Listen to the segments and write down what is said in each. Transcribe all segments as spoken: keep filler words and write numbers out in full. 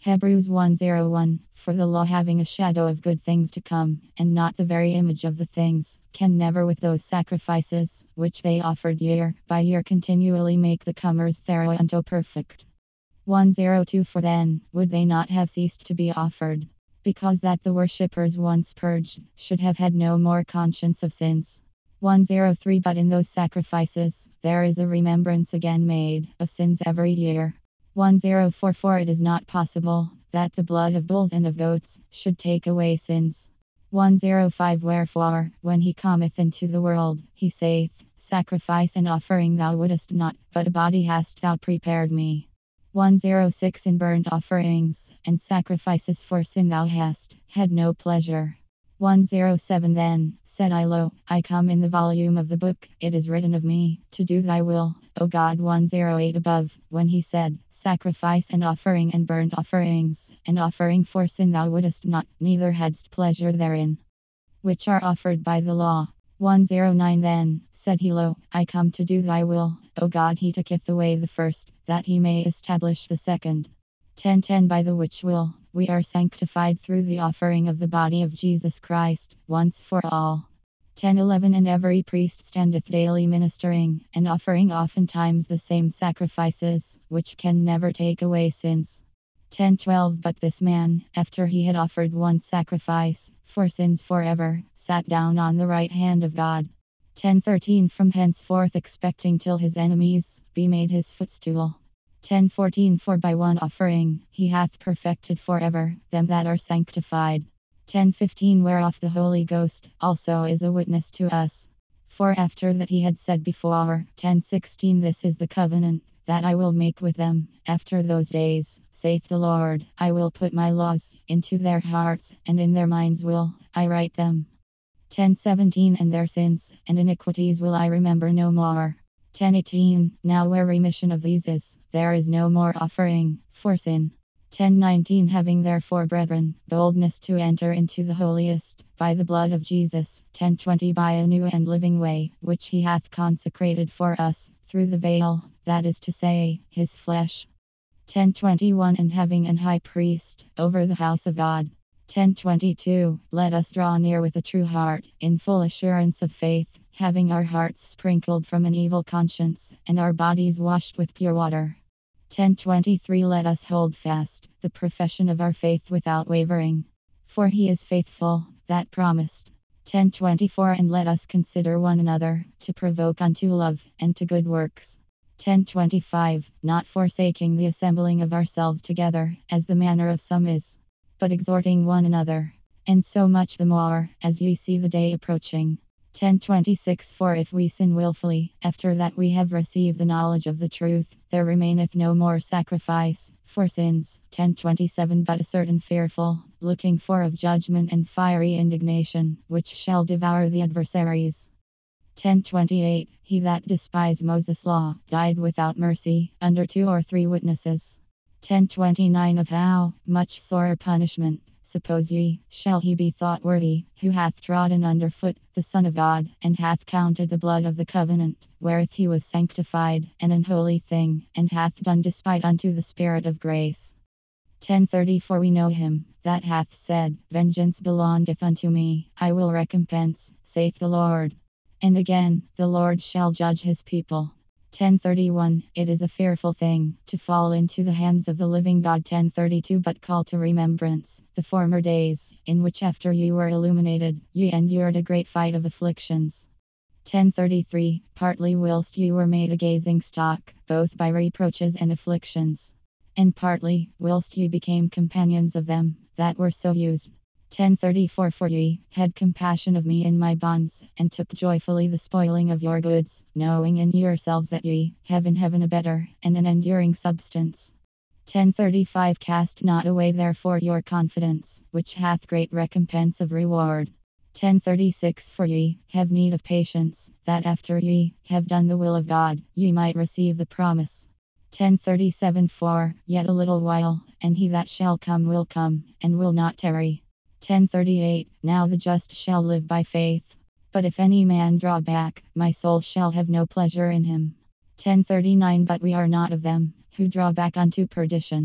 Hebrews one oh one For the law, having a shadow of good things to come, and not the very image of the things, can never with those sacrifices, which they offered year by year continually make the comers thereunto perfect. one oh two For then would they not have ceased to be offered, because that the worshippers once purged should have had no more conscience of sins. one oh three But in those sacrifices there is a remembrance again made of sins every year. one oh four For it is not possible that the blood of bulls and of goats should take away sins. one oh five Wherefore, when he cometh into the world, he saith, Sacrifice and offering thou wouldest not, but a body hast thou prepared me. one oh six In burnt offerings and sacrifices for sin thou hast had no pleasure. one oh seven Then said I, Lo, I come in the volume of the book, it is written of me, to do thy will, O God. one oh eight Above, when he said, Sacrifice and offering and burnt offerings, and offering for sin thou wouldest not, neither hadst pleasure therein, which are offered by the law. one oh nine Then said he, Lo, I come to do thy will, O God. He taketh away the first, that he may establish the second. ten ten By the which will we are sanctified through the offering of the body of Jesus Christ, once for all. ten eleven And every priest standeth daily ministering, and offering oftentimes the same sacrifices, which can never take away sins. ten twelve But this man, after he had offered one sacrifice for sins forever, sat down on the right hand of God. ten thirteen From henceforth expecting till his enemies be made his footstool. ten fourteen For by one offering he hath perfected forever them that are sanctified. ten fifteen Whereof the Holy Ghost also is a witness to us. For after that he had said before, ten sixteen This is the covenant that I will make with them after those days, saith the Lord, I will put my laws into their hearts, and in their minds will I write them. ten seventeen And their sins and iniquities will I remember no more. ten eighteen Now where remission of these is, there is no more offering for sin. ten nineteen Having therefore, brethren, boldness to enter into the holiest by the blood of Jesus. ten twenty By a new and living way, which he hath consecrated for us, through the veil, that is to say, his flesh. ten twenty-one And having an high priest over the house of God. ten twenty-two Let us draw near with a true heart, in full assurance of faith, having our hearts sprinkled from an evil conscience, and our bodies washed with pure water. ten twenty-three Let us hold fast the profession of our faith without wavering, for he is faithful that promised. ten twenty-four And let us consider one another to provoke unto love and to good works. ten twenty-five Not forsaking the assembling of ourselves together, as the manner of some is, but exhorting one another, and so much the more as ye see the day approaching. ten twenty-six For if we sin wilfully, after that we have received the knowledge of the truth, there remaineth no more sacrifice for sins. ten twenty-seven But a certain fearful looking for of judgment and fiery indignation, which shall devour the adversaries. ten twenty-eight He that despised Moses' law died without mercy, under two or three witnesses. ten twenty-nine Of how much sorer punishment, suppose ye, shall he be thought worthy, who hath trodden under foot the Son of God, and hath counted the blood of the covenant, wherewith he was sanctified, an unholy thing, and hath done despite unto the Spirit of grace. ten thirty For we know him that hath said, Vengeance belongeth unto me, I will recompense, saith the Lord. And again, the Lord shall judge his people. ten thirty-one It is a fearful thing to fall into the hands of the living God. ten thirty-two But call to remembrance the former days, in which after ye were illuminated, ye endured a great fight of afflictions. ten thirty-three Partly whilst ye were made a gazing stock, both by reproaches and afflictions, and partly whilst ye became companions of them that were so used. ten thirty-four For ye had compassion of me in my bonds, and took joyfully the spoiling of your goods, knowing in yourselves that ye have in heaven a better and an enduring substance. ten thirty-five Cast not away therefore your confidence, which hath great recompense of reward. ten thirty-six For ye have need of patience, that after ye have done the will of God, ye might receive the promise. ten thirty-seven For yet a little while, and he that shall come will come, and will not tarry. ten thirty-eight Now the just shall live by faith. But if any man draw back, my soul shall have no pleasure in him. ten thirty-nine But we are not of them who draw back unto perdition,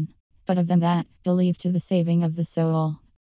but of them that believe to the saving of the soul.